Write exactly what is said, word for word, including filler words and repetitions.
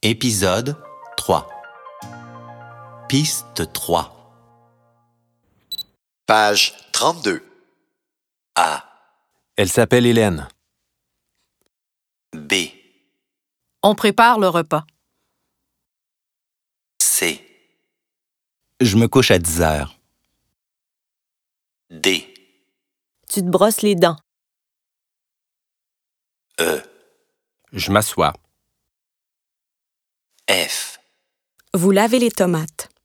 Épisode trois. Piste trois. Page trente-deux. A. Elle s'appelle Hélène. B. On prépare le repas. C. Je me couche à dix heures. D. Tu te brosses les dents. E. Je m'assois. F. Vous lavez les tomates.